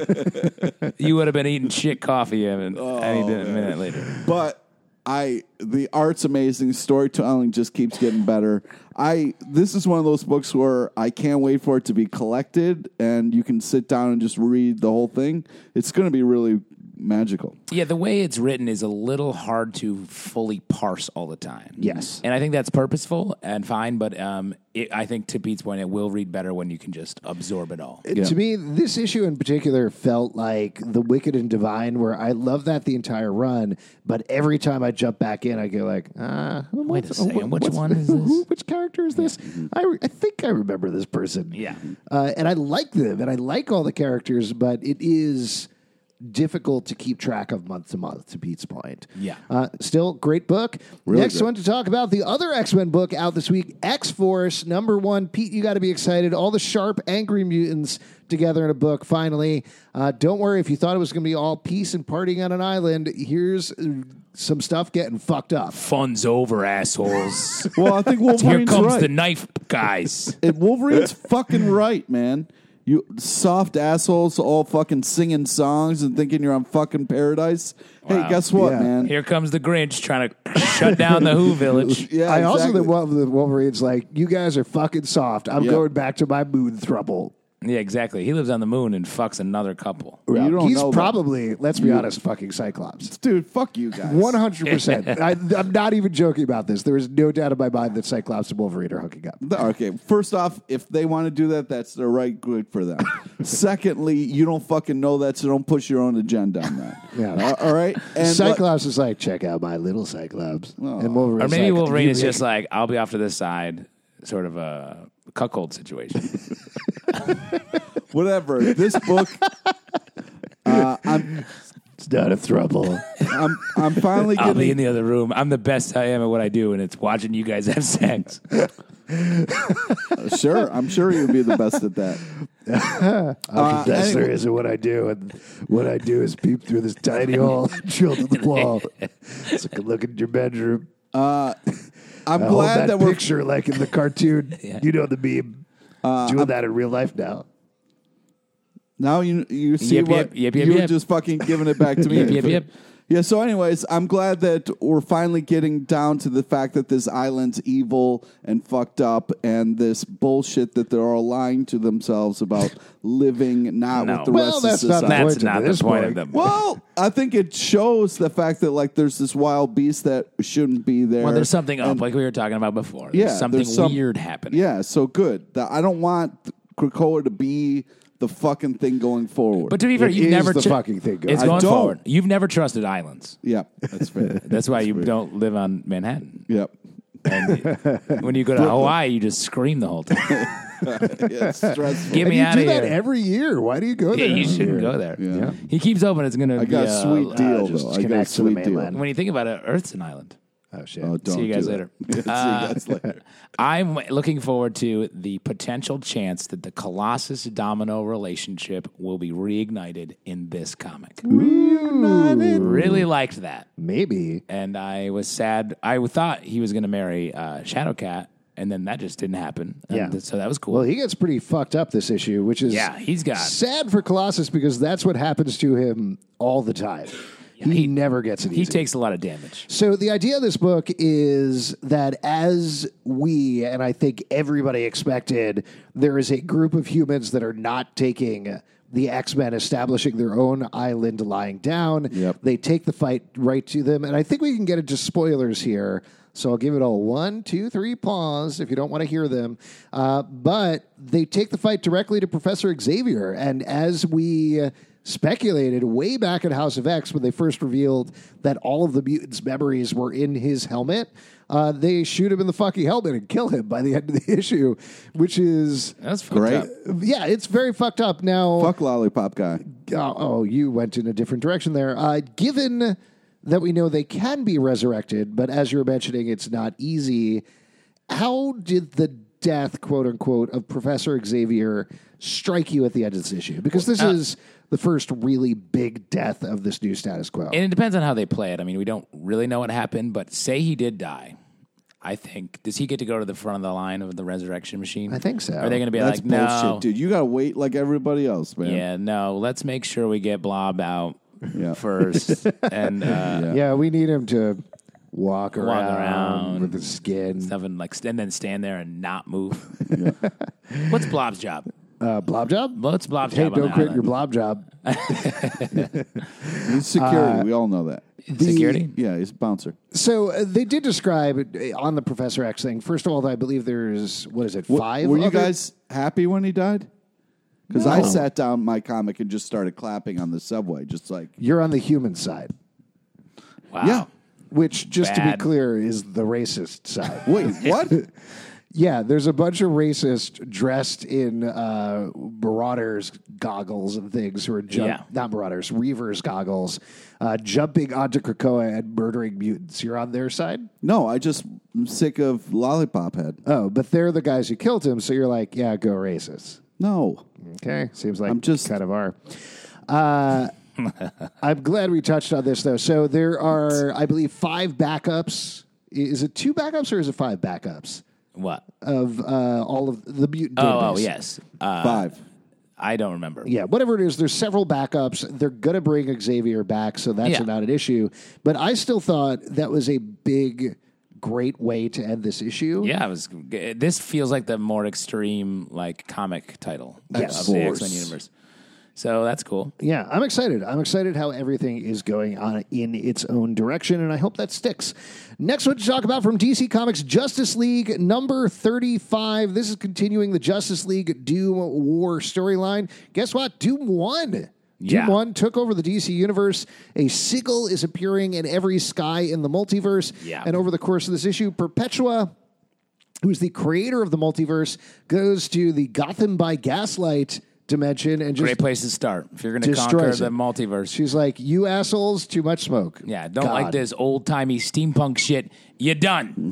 You would have been eating shit coffee and Oh, any minute later. But I the art's amazing. Storytelling just keeps getting better. I this is one of those books where I can't wait for it to be collected and you can sit down and just read the whole thing. It's going to be really magical. Yeah, the way it's written is a little hard to fully parse all the time. Yes. And I think that's purposeful and fine, but um, it, I think to Pete's point, it will read better when you can just absorb it all. To me, this issue in particular felt like The Wicked and Divine, where I love that the entire run, but every time I jump back in, I go like, ah, Wait a what's- second, which what's- one is who- this? Which character is this? I, re- I think I remember this person. Yeah. Uh, and I like them, and I like all the characters, but it is difficult to keep track of month to month, to Pete's point. Yeah. Uh, still, great book. Really Next good. one to talk about the other X-Men book out this week, X-Force, number one. Pete, you got to be excited. All the sharp, angry mutants together in a book, finally. Uh, don't worry, if you thought it was going to be all peace and partying on an island, here's uh, some stuff getting fucked up. Fun's over, assholes. Well, I think Here Wolverine's comes right. the knife guys. And Wolverine's fucking right, man. You soft assholes all fucking singing songs and thinking you're on fucking paradise. Hey, Wow. guess what, Yeah. man? Here comes the Grinch trying to shut down the Who village. Yeah, I also exactly. think one of the Wolverine's like, you guys are fucking soft. I'm Yeah. going back to my moon throuble. Yeah, exactly. He lives on the moon and fucks another couple. You don't He's know that. probably, let's be honest, fucking Cyclops. Dude, fuck you guys. one hundred percent. I, I'm not even joking about this. There is no doubt in my mind that Cyclops and Wolverine are hooking up. Okay, first off, if they want to do that, that's the right good for them. Secondly, you don't fucking know that, so don't push your own agenda on that. Yeah. Uh, all right? And Cyclops is like, check out my little Cyclops. And Wolverine Or maybe like, Wolverine "You is make- just like, I'll be off to this side, sort of a cuckold situation. whatever. This book, uh, I'm, It's not a throuble. I'm, I'm finally I'll be in getting. the other room. I'm the best I am at what I do, and it's watching you guys have sex. Sure, I'm sure you'd be the best at that. I'm the best anyway. there is at what I do. And what I do is peep through this tiny hole drilled in the wall. So I can look at your bedroom. I'm I hold glad that, that we're. picture like in the cartoon. You know the meme. Doing that in real life now. Now you you see Yip, what yip, yip, yip, you were yip. just fucking giving it back to me. Yip, yip, yip. Yeah. So, anyways, I'm glad that we're finally getting down to the fact that this island's evil and fucked up, and this bullshit that they're all lying to themselves about living not No. with the Well, rest that's of not society. the That's point not of the this point book. of the Well, I think it shows the fact that like there's this wild beast that shouldn't be there. Well, there's something up, And- like we were talking about before. Yeah, There's something there's some- weird happening. Yeah, so good. That I don't want Krakoa to be the fucking thing going forward. But to be fair, It you've is never the tr- fucking thing going It's I going don't. forward. You've never trusted islands. yeah, that's fair. That's why you don't live on Manhattan. Yep. And when you go to Hawaii, you just scream the whole time. Yeah, stressful. Get And me you out do of that here. every year. Why do you go Yeah, there? you every shouldn't year? go there. Yeah. He keeps hoping it's going to I be got uh, a sweet deal just though. I got a connect to the sweet deal. mainland. When you think about it, Earth's an island. Oh, shit. Oh, don't See you guys do later. that. See Uh, you guys later. I'm looking forward to the potential chance that the Colossus Domino relationship will be reignited in this comic. Really liked that. Maybe. And I was sad. I thought he was going to marry uh, Shadowcat, and then that just didn't happen. And Yeah. th- so that was cool. Well, he gets pretty fucked up this issue, which is Yeah, he's got- sad for Colossus because that's what happens to him all the time. he, he- never gets it He easy. takes a lot of damage. So the idea of this book is that as we, and I think everybody expected, there is a group of humans that are not taking the X-Men establishing their own island lying down. Yep. They take the fight right to them. And I think we can get into spoilers here. So I'll give it a one, two, three pause if you don't want to hear them. Uh, but they take the fight directly to Professor Xavier. And as we uh, speculated way back at House of X when they first revealed that all of the mutants' memories were in his helmet, uh, they shoot him in the fucking helmet and kill him by the end of the issue, which is... That's fucked Great. up. Yeah, it's very fucked up. Now... Fuck lollipop guy. Oh, oh, you went in a different direction there. Uh, given that we know they can be resurrected, but as you were mentioning, it's not easy, how did the death, quote unquote, of Professor Xavier strike you at the end of this issue? Because this Uh, is the first really big death of this new status quo. And it depends on how they play it. I mean, we don't really know what happened, but say he did die. I think, does he get to go to the front of the line of the resurrection machine? I think so. Are they going to be That's like, bullshit, no, dude. You got to wait like everybody else, man. yeah, no, let's make sure we get Blob out Yeah. first. And uh, yeah, we need him to walk around, around. with his skin. stuff and like, and then stand there and not move. What's Blob's job? Uh, blob job? What's Blob's Hey, job? on don't the quit island? your blob job. He's security. we all know that. Security? Yeah, he's a bouncer. So uh, they did describe uh, on the Professor X thing. First of all, I believe there's, what is it, W- five? Were you other- guys happy when he died? Because I No. sat down my comic and just started clapping on the subway, just like, You're on the human side, Wow. yeah. which, just to be Bad. clear, is the racist side. Wait, what? Yeah, there's a bunch of racists dressed in uh, Marauders goggles and things who are jump- Yeah. not Marauders, Reavers goggles, uh, jumping onto Krakoa and murdering mutants. You're on their side? No, I just am sick of Lollipop Head. Oh, but they're the guys who killed him, so you're like, yeah, go racists. No. Okay, seems like I'm just- kind of are. Uh, I'm glad we touched on this, though. So there are, I believe, five backups. Is it two backups or is it five backups What? of uh, all of the mutant Oh, database? oh, yes. Uh, Five. I don't remember. Yeah, whatever it is, there's several backups. They're going to bring Xavier back, so that's Yeah. not an issue. But I still thought that was a big, great way to end this issue. Yeah, it was. This feels like the more extreme, like comic title Yes. of the Force. X Men universe. So that's cool. Yeah, I'm excited. I'm excited how everything is going on in its own direction, and I hope that sticks. Next one to talk about from D C Comics, Justice League number thirty-five. This is continuing the Justice League Doom War storyline. Guess what? Doom won. Doom Yeah. one took over the D C universe. A sigil is appearing in every sky in the multiverse. Yeah. And over the course of this issue, Perpetua, who's the creator of the multiverse, goes to the Gotham by Gaslight dimension and just Great place to start if you're going to conquer destroys the it. multiverse. She's like, you assholes, too much smoke. Yeah, don't God. like this old timey steampunk shit. You done.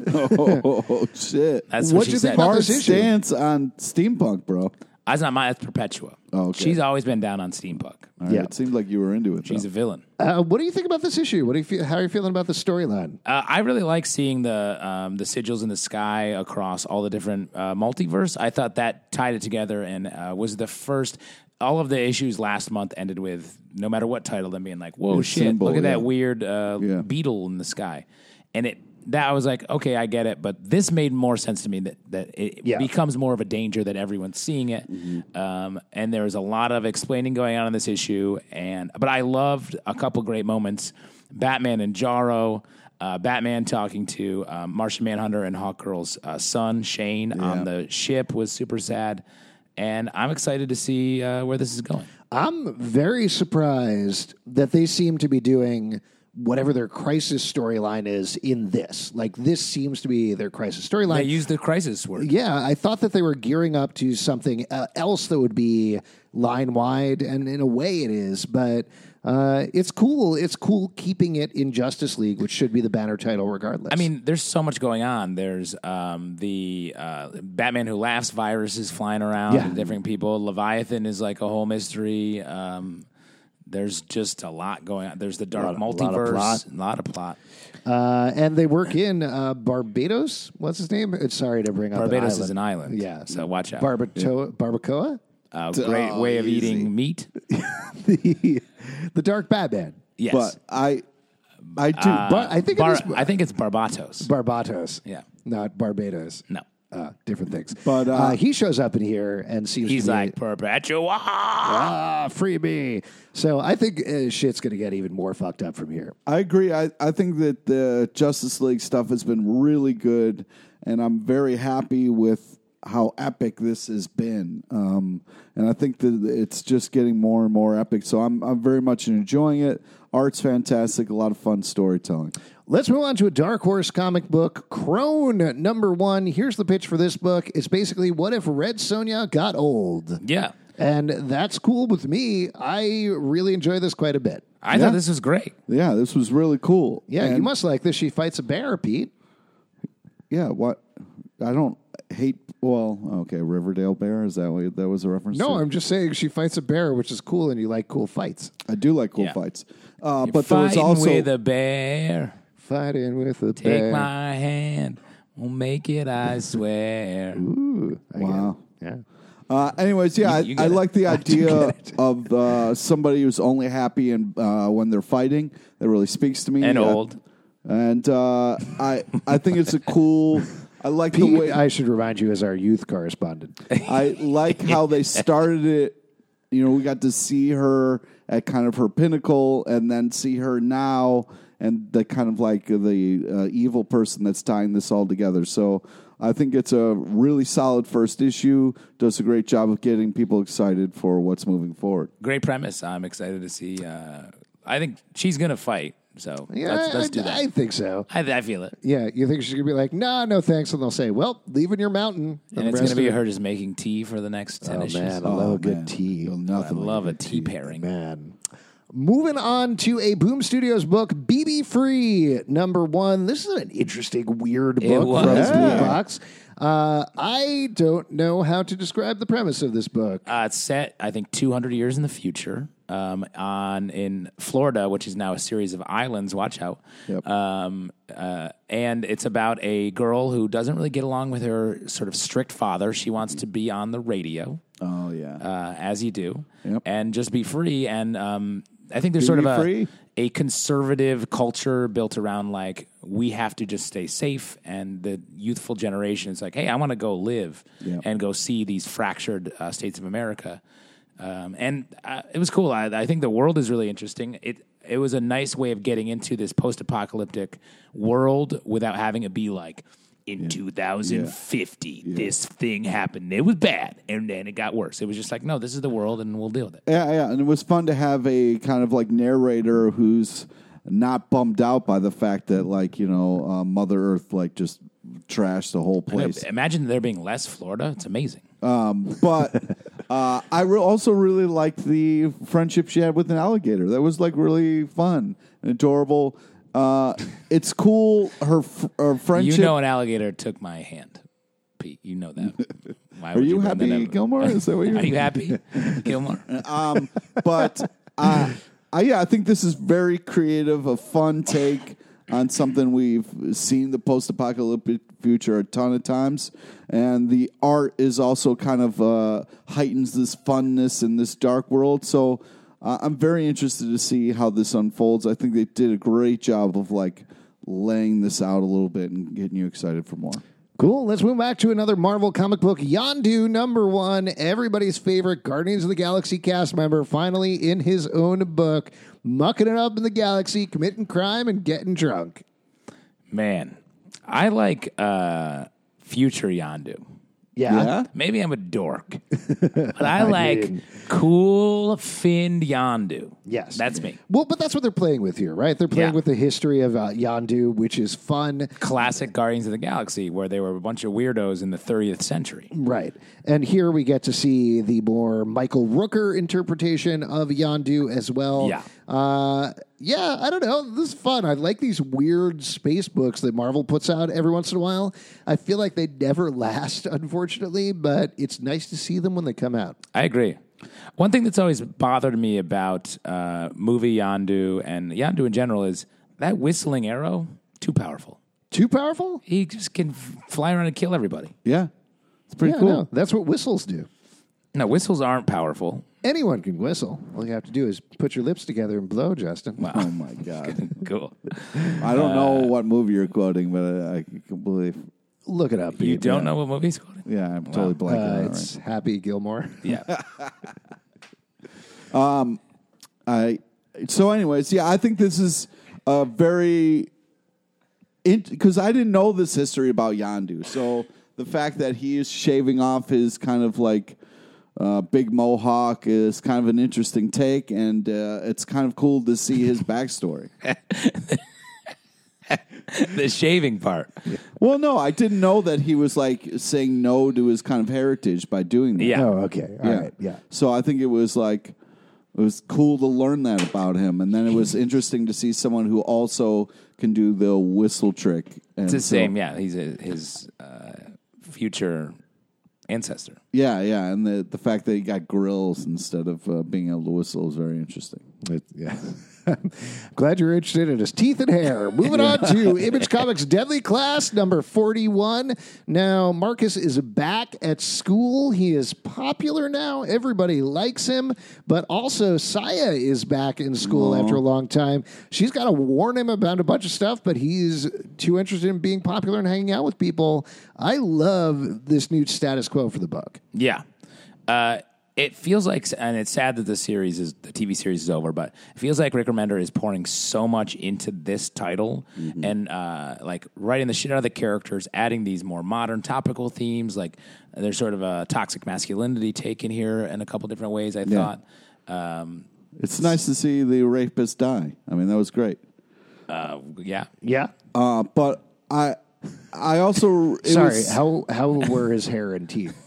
Oh, shit. That's what What'd she you think said. about Hard this issue? stance on steampunk, bro. That's not my. That's Perpetua. Oh, okay. She's always been down on steampunk. All right, Yeah. It seemed like you were into it. She's though. a villain. Uh, what do you think about this issue? What do you feel? How are you feeling about the storyline? Uh, I really like seeing the um, the sigils in the sky across all the different uh, multiverse. I thought that tied it together and uh, was the first. All of the issues last month ended with no matter what title, them being like, "Whoa, A shit! symbol, Look at yeah. that weird uh, Yeah. beetle in the sky," and it. That I was like, okay, I get it, but this made more sense to me that that it Yeah. becomes more of a danger that everyone's seeing it, um, and there's a lot of explaining going on in this issue. And but I loved a couple great moments: Batman and Jarro, uh, Batman talking to um, Martian Manhunter and Hawkgirl's uh, son Shane on the ship was super sad, and I'm excited to see uh, where this is going. I'm very surprised that they seem to be doing whatever their crisis storyline is in this. Like, this seems to be their crisis They storyline. use the crisis word. Yeah, I thought that they were gearing up to something uh, else that would be line wide, and in a way it is, but uh, it's cool. It's cool keeping it in Justice League, which should be the banner title regardless. I mean, there's so much going on. There's um, the uh, Batman Who Laughs virus is flying around Yeah. to different people. Leviathan is like a whole mystery. Um, there's just a lot going on. There's the dark Lot of- lot of multiverse. plot. A lot of plot. Uh, and they work in uh, Barbados. What's his name? It's sorry to bring up an Barbados island. is an island. Yeah. So watch out. Barbato- Barbacoa? Uh, great Oh, way of easy. eating meat. the, the Dark Batman. Yes. But I, I do. But I think Bar- it is I think it's Barbatos. Barbados. Yeah. Not Barbados. No. Uh, different things. But, uh, he shows up in here and seems He's to be like, Perpetua. ah, free me. So I think uh, shit's going to get even more fucked up from here. I agree. I, I think that the Justice League stuff has been really good, and I'm very happy with how epic this has been. Um, and I think that it's just getting more and more epic. So I'm I'm very much enjoying it. Art's fantastic. A lot of fun storytelling. Let's move on to a Dark Horse comic book, Crone number one. Here's the pitch for this book. It's basically, what if Red Sonja got old? Yeah. And that's cool with me. I really enjoy this quite a bit. I Yeah. thought this was great. Yeah, this was really cool. Yeah, And- you must like this. She fights a bear, Pete. Yeah, what? I don't hate. Well, okay, Riverdale Bear. Is that what that was a reference? No, to? I'm just saying she fights a bear, which is cool, and you like cool fights. I do like cool Yeah. fights. Uh, You're but there was fighting also with a bear. Fighting with a Take bear. my hand. We'll make it, I swear. Ooh, I get Wow. it. Yeah. Uh, anyways, yeah, You- you I, I get it. like the I do idea get it. of uh, somebody who's only happy and uh, when they're fighting. That really speaks to me. And Uh, old. And uh, I I think it's a cool. I like the Pete, way I should remind you as our youth correspondent. I like how they started it. You know, we got to see her at kind of her pinnacle, and then see her now, and the kind of like the uh, evil person that's tying this all together. So I think it's a really solid first issue. Does a great job of getting people excited for what's moving forward. Great premise. I'm excited to see. Uh, I think she's going to fight. So Yeah, let's, let's I, do that. I think so. I, I feel it. Yeah, you think she's going to be like, nah, no thanks. And they'll say, well, leaving your mountain. And it's going to be her just making tea for the next ten Oh, issues. man, I love a good man. tea. You'll I nothing like love a a good tea pairing. Man. Moving on to a Boom Studios book, B B Free, number one. This is an interesting, weird It book from was. Blue Yeah. Box. Uh, I don't know how to describe the premise of this book. Uh, it's set, I think, two hundred years in the future, um, on in Florida, which is now a series of islands. Watch out! Yep. Um, uh, and it's about a girl who doesn't really get along with her sort of strict father. She wants to be on the radio, Oh yeah. uh, as you do, Yep. and just be free. And um, I think there's Be sort of a, free. a conservative culture built around like we have to just stay safe, and the youthful generation is like, hey, I want to go live Yep. and go see these fractured uh, states of America. Um, and uh, it was cool. I, I think the world is really interesting. It it was a nice way of getting into this post-apocalyptic world without having it be like, in two thousand fifty, this thing happened. It was bad, and then it got worse. It was just like, no, this is the world, and we'll deal with it. Yeah, yeah, and it was fun to have a kind of like narrator who's not bummed out by the fact that like you know uh, Mother Earth like just trashed the whole place. Imagine there being less Florida. It's amazing. But uh, I re- also really liked the friendship she had with an alligator. That was like really fun and adorable. Uh, it's cool. Her, f- her friendship. You know, an alligator took my hand, Pete. You know that. Why Are would you bring that happy, up? Gilmore? Is that what you're? Are you happy, Gilmore? Um, but uh, I, yeah, I think this is very creative, a fun take on something we've seen the post-apocalyptic future a ton of times, and the art is also kind of uh, heightens this funness in this dark world. So uh, I'm very interested to see how this unfolds. I think they did a great job of like laying this out a little bit and getting you excited for more. Cool. Let's move back to another Marvel comic book. Yondu, number one, everybody's favorite Guardians of the Galaxy cast member, finally in his own book, mucking it up in the galaxy, committing crime, and getting drunk. Man, I like uh, future Yondu. Yeah. Yeah? Maybe I'm a dork, but I like mean- cool finned Yondu. Yes. That's me. Well, but that's what they're playing with here, right? They're playing Yeah. with the history of uh, Yondu, which is fun. Classic Guardians of the Galaxy, where they were a bunch of weirdos in the thirtieth century. Right. And here we get to see the more Michael Rooker interpretation of Yondu as well. Yeah. Uh, yeah, I don't know. This is fun. I like these weird space books that Marvel puts out every once in a while. I feel like they never last, unfortunately, but it's nice to see them when they come out. I agree. One thing that's always bothered me about uh, movie Yondu and Yondu in general is that whistling arrow, too powerful. Too powerful? He just can f- fly around and kill everybody. Yeah, it's pretty Yeah, cool. no, that's what whistles do. No, whistles aren't powerful. Anyone can whistle. All you have to do is put your lips together and blow, Justin. Wow. Oh my god! Cool. I don't know what movie you're quoting, but I, I can believe. Look it up. You Pete. don't know what movie he's quoting? Yeah, I'm totally blanking. Uh, on it it's Happy Gilmore. Yeah. right. I. So, anyways, yeah, I think this is a very because I didn't know this history about Yondu. So the fact that he is shaving off his kind of like uh, big mohawk is kind of an interesting take, and uh, it's kind of cool to see his backstory. The shaving part. Well, no, I didn't know that he was like saying no to his kind of heritage by doing that. Yeah. Oh, okay. All right. Yeah. So I think it was like it was cool to learn that about him, and then it was interesting to see someone who also can do the whistle trick. And It's the so- same, yeah. He's a, his uh, future ancestor. Yeah, yeah, and the the fact that he got grills instead of uh, being able to whistle is very interesting. It, yeah. Glad you're interested in his teeth and hair. Moving on to Image Comics Deadly Class number forty-one. Now, Marcus is back at school. He is popular now. Everybody likes him. But also, Saya is back in school Aww. after a long time. She's got to warn him about a bunch of stuff, but he's too interested in being popular and hanging out with people. I love this new status quo for the book. Yeah. Uh, it feels like, and it's sad that the series is, the T V series is over, but it feels like Rick Remender is pouring so much into this title Mm-hmm. and uh, like writing the shit out of the characters, adding these more modern topical themes. Like there's sort of a toxic masculinity taken here in a couple different ways, I Yeah. thought. Um, It's nice to see the rapist die. I mean, that was great. uh, yeah. Yeah. Uh, but I, I also it Sorry, was- how how were his hair and teeth?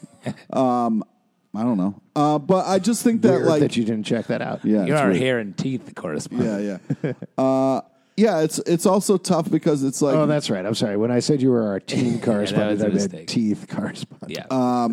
I don't know. Uh, but I just think that Weird like that you didn't check that out. yeah, You're it's our weird. hair and teeth correspondent. Yeah, yeah. uh, yeah, it's it's also tough because it's like Oh, that's right. I'm sorry. When I said you were our teen correspondent, was a I meant mistake. teeth correspondent. Yeah. Uh,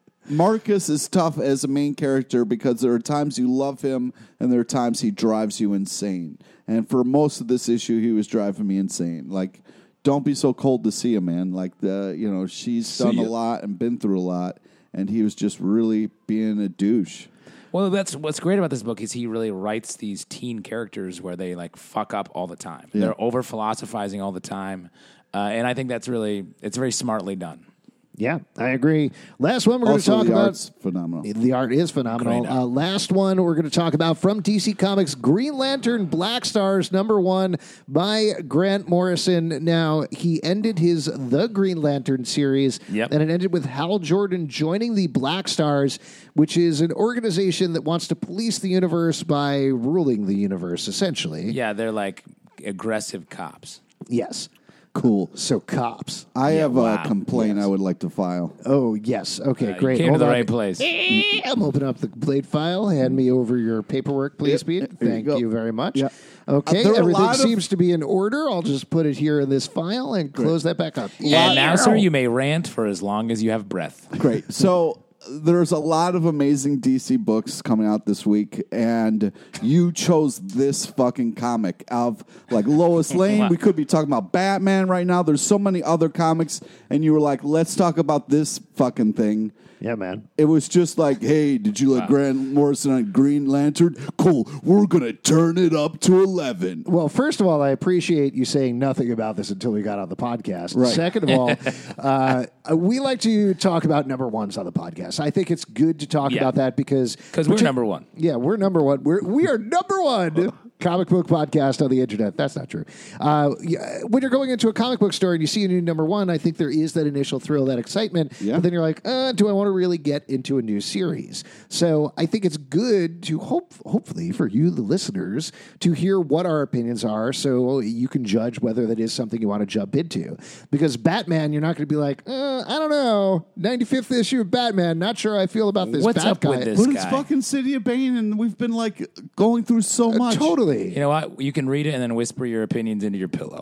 Marcus is tough as a main character because there are times you love him and there are times he drives you insane. And for most of this issue, he was driving me insane. Like, don't be so cold to see him, man. Like the you know she's done a ya. lot and been through a lot, and he was just really being a douche. Well, that's what's great about this book is he really writes these teen characters where they like fuck up all the time. Yeah. They're over philosophizing all the time, uh, and I think that's really it's very smartly done. Yeah, I agree. Last one we're going to Also, talk the about. art's phenomenal. The art is phenomenal. Great art. Uh, last one we're going to talk about from D C Comics, Green Lantern Black Stars, number one by Grant Morrison. Now, he ended his The Green Lantern series, Yep. and it ended with Hal Jordan joining the Black Stars, which is an organization that wants to police the universe by ruling the universe, essentially. Yeah, they're like aggressive cops. Yes. Cool. So, cops. I Yeah, have wow. a complaint I would like to file. Oh, yes. Okay, Uh, great. You came Hold to the on. right place. I'm opening up the blade file. Hand me over your paperwork, please, Yep, Pete. yep, there you Thank go. you very much. Yeah. Okay, Uh, there are a everything lot of- seems to be in order. I'll just put it here in this file and close that back up. And now, sir, you may rant for as long as you have breath. Great. So there's a lot of amazing D C books coming out this week, and you chose this fucking comic of like Lois Lane. Wow. We could be talking about Batman right now. There's so many other comics, and you were like, let's talk about this fucking thing. Yeah, man. It was just like, hey, did you like Grant Morrison on Green Lantern? Cool. We're going to turn it up to eleven. Well, first of all, I appreciate you saying nothing about this until we got on the podcast. Right. Second of all, uh, we like to talk about number ones on the podcast. I think it's good to talk Yeah. about that because Because we're number one. Yeah, we're number one. We're we are number one comic book podcast on the internet. That's not true. Uh, yeah, when you're going into a comic book store and you see a new number one, I think there is that initial thrill, that excitement. Yeah. But then you're like, uh, do I want to really get into a new series? So I think it's good to hope, hopefully for you, the listeners, to hear what our opinions are, so you can judge whether that is something you want to jump into. Because Batman, you're not going to be like, uh, I don't know, ninety-fifth issue of Batman. Not sure I feel about this. What's Bat up guy. with this But it's guy? fucking City of Bane, and we've been like going through so much. Totally. You know what? You can read it and then whisper your opinions into your pillow.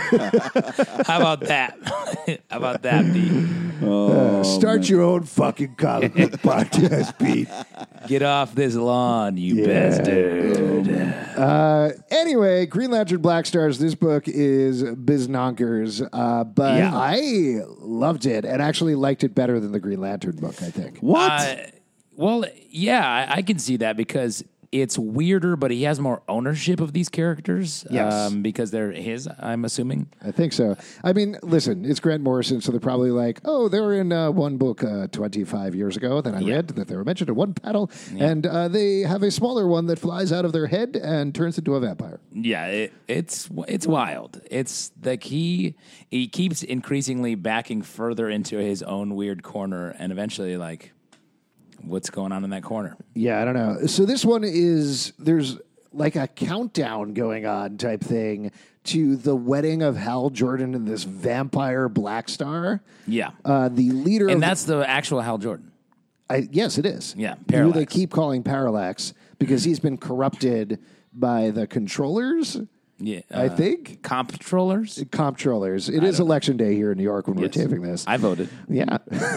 How about that? How about that, Pete? Uh, start your own fucking comic book podcast, Pete. Get off this lawn, you Yeah. bastard. Uh, anyway, Green Lantern Black Stars, this book is biznankers, uh, but Yeah. I loved it and actually liked it better than the Green Lantern book, I think. What? Uh, Well, yeah, I, I can see that because it's weirder, but he has more ownership of these characters. Yes. Um, because they're his, I'm assuming. I think so. I mean, listen, it's Grant Morrison, so they're probably like, oh, they were in uh, one book uh, twenty-five years ago that I Yeah. read that they were mentioned in one panel, and uh, they have a smaller one that flies out of their head and turns into a vampire. Yeah, it, it's it's wild. It's like he he keeps increasingly backing further into his own weird corner, and eventually, like, what's going on in that corner? Yeah, I don't know. So this one is, there's like a countdown going on type thing to the wedding of Hal Jordan and this vampire Black Star. Yeah, Uh, the leader of and that's the actual Hal Jordan. I, yes, it is. Yeah, Who Parallax. they keep calling Parallax because he's been corrupted by the controllers, Yeah, I uh, think. comptrollers. Comptrollers. It is election day here in New York when Yes. we're taping this. I voted. Yeah.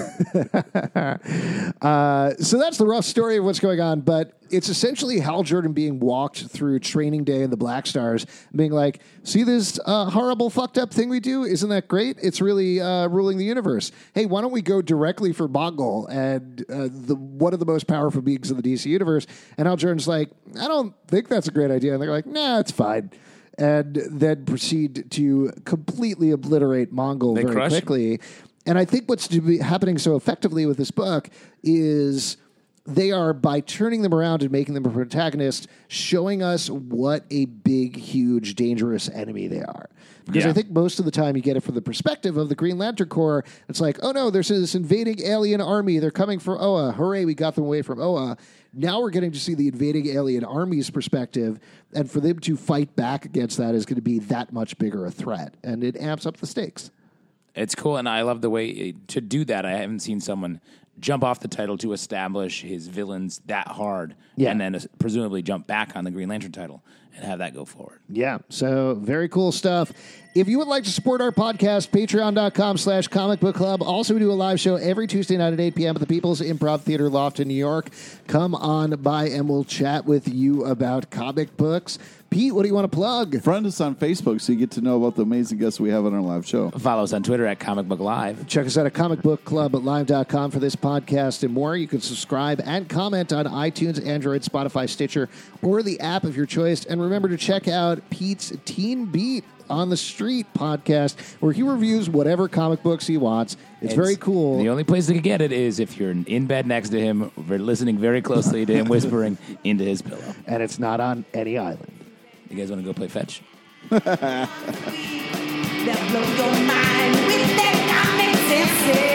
uh, so that's the rough story of what's going on, but it's essentially Hal Jordan being walked through training day in the Black Stars, being like, see this uh, horrible fucked up thing we do? Isn't that great? It's really uh, ruling the universe. Hey, why don't we go directly for Mongol and uh, the one of the most powerful beings in the D C universe? And Hal Jordan's like, I don't think that's a great idea. And they're like, nah, it's fine. And then proceed to completely obliterate Mongol They very crush him. quickly. And I think what's to be happening so effectively with this book is they are, by turning them around and making them a protagonist, showing us what a big, huge, dangerous enemy they are. Because Yeah. I think most of the time you get it from the perspective of the Green Lantern Corps. It's like, oh no, there's this invading alien army. They're coming for Oa. Hooray, we got them away from Oa. Now we're getting to see the invading alien army's perspective. And for them to fight back against that is going to be that much bigger a threat. And it amps up the stakes. It's cool, and I love the way to do that. I haven't seen someone jump off the title to establish his villains that hard, Yeah. and then presumably jump back on the Green Lantern title and have that go forward. Yeah, so very cool stuff. If you would like to support our podcast, patreon.com slash comic book club. Also, we do a live show every Tuesday night at eight p.m. at the People's Improv Theater Loft in New York. Come on by and we'll chat with you about comic books. Pete, what do you want to plug? Friend us on Facebook so you get to know about the amazing guests we have on our live show. Follow us on Twitter at Comic Book Live. Check us out at comic book club at live dot com for this podcast and more. You can subscribe and comment on iTunes, Android, Spotify, Stitcher, or the app of your choice. And remember to check out Pete's Teen Beat on the Street podcast, where he reviews whatever comic books he wants. It's, very cool. The only place to get it is if you're in bed next to him, we're listening very closely to him whispering into his pillow. And it's not on any island. You guys want to go play fetch? That blows your mind with that common sense.